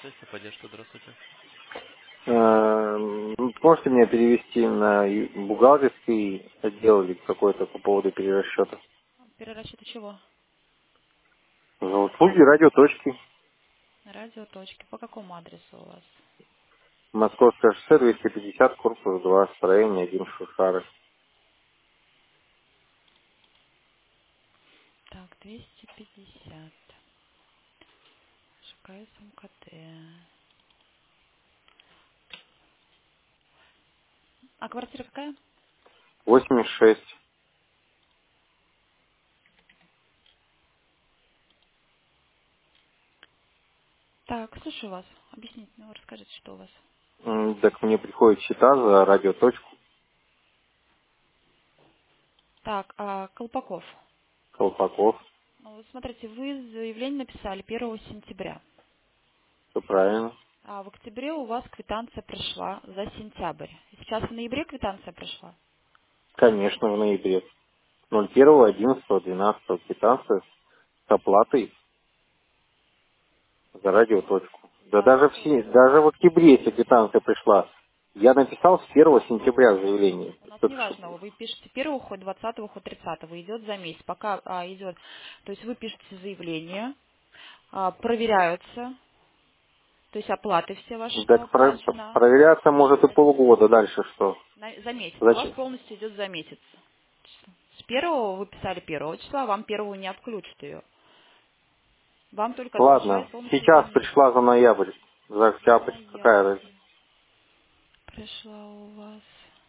связи, поддержка, здравствуйте. Можете меня перевести на бухгалтерский отдел или какой-то по поводу перерасчета? Перерасчеты чего? За услуги радиоточки. Радиоточки. По какому адресу у вас? Московское шоссе 250, корпус 2, строение 1, Шушары. Так, 250. ШКС МКТ. А квартира какая? 86. Так, слушаю вас. Объясните, ну, расскажите, что у вас. Так мне приходят счета за радиоточку. Так, Колпаков. Колпаков. Ну, вот смотрите, вы заявление написали 1 сентября. Все правильно. А в октябре у вас квитанция пришла за сентябрь. Сейчас в ноябре квитанция пришла? Конечно, в ноябре. 01, 11, 12 квитанция с оплатой за радиоточку. Да Так, даже секунду. даже в октябре эта квитанция пришла. Я написал с 1 сентября заявление. У нас Так что- неважно, вы пишете 1, хоть 20, хоть 30, идет за месяц. Пока идет, то есть вы пишете заявление, проверяются, то есть оплаты все ваши, что Так оплачено проверяться может и полгода. Дальше что? за месяц. У вас Зачем? полностью идет за месяц. С первого вы писали 1 числа, вам первого не отключат ее. Вам только Ладно, отключают полностью за сейчас месяц. пришла за ноябрь, за За октябрь. Какая ноябрь разница? пришла у вас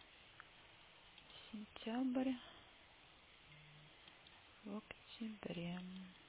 сентябрь в октябре.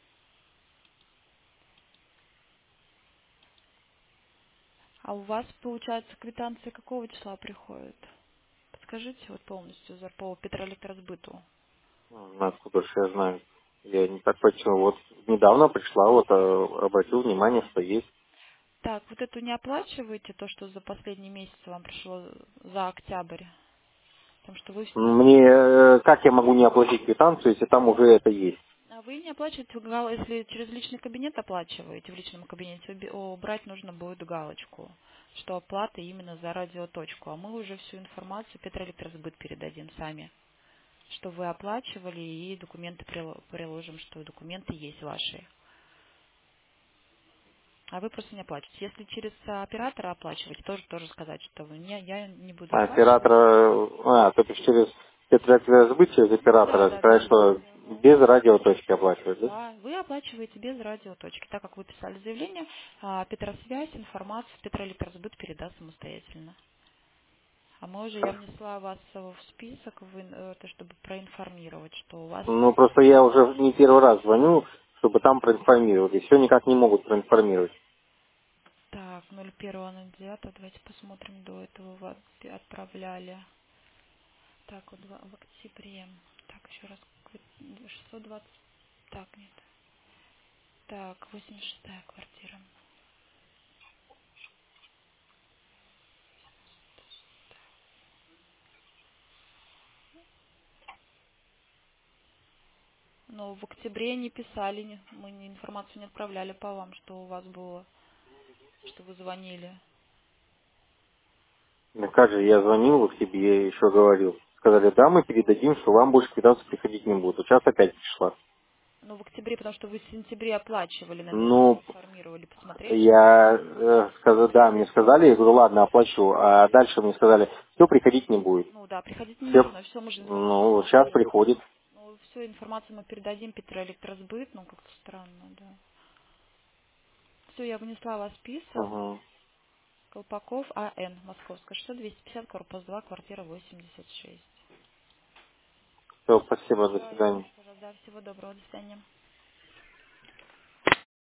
А у вас, получается, квитанция какого числа приходит? Подскажите вот полностью за по Петроэлектросбыту. Откуда же я знаю? Я не так почему. Вот недавно пришла, вот обратил внимание, что есть. Так, вот эту не оплачиваете, то, что за последний месяц вам пришло за октябрь? Потому что вы, Мне, как я могу не оплатить квитанцию, если там уже это есть? а вы не оплачиваете, если через личный кабинет оплачиваете, в личном кабинете убрать нужно будет галочку, что оплата именно за радиоточку. А мы уже всю информацию Петроэлектросбыт передадим сами, что вы оплачивали, и документы приложим, что документы есть ваши. А вы просто не оплачиваете. Если через оператора оплачиваете, тоже сказать, что вы не, я не буду оплачивать. То есть через Петроэлектросбыт, через Да, оператора, да, сказать, да, да. что без радиоточки оплачивать, да? Да, вы оплачиваете без радиоточки. Так как вы писали заявление, Петросвязь информацию в Петроэлектросбыт передаст самостоятельно. А мы уже, я внесла вас в список, это чтобы проинформировать, что у вас Ну, просто я уже не первый раз звоню, чтобы там проинформировали. Все никак не могут проинформировать. так, 01.09, давайте посмотрим, до этого вы отправляли. Так, вот в октябре. Так, еще раз, 620, так, нет. Так, 86-я квартира. Но в октябре не писали, мы информацию не отправляли по вам, что у вас было, что вы звонили. Ну как же, я звонил в тебе, я еще говорил. Сказали, да, мы передадим, что вам больше квитанции приходить не будет. Вот сейчас опять пришла. Ну, в октябре, потому что вы в сентябре оплачивали, наверное, вас Ну, информировали. Посмотрели? я сказал, да, мне сказали, я говорю, ладно, оплачу. А дальше мне сказали, все, приходить не будет. Ну да, приходить не Все, нужно, все, мы же информацию ну, сейчас передадим. приходит. Ну, всю информацию мы передадим Петроэлектросбыт, ну, как-то странно, да. Все, я внесла вас в список. Угу. Колпаков А.Н. Московская, 250, корпус 2, квартира 86. Все, спасибо, до Все, не за свидания. что, да, всего доброго, до свидания.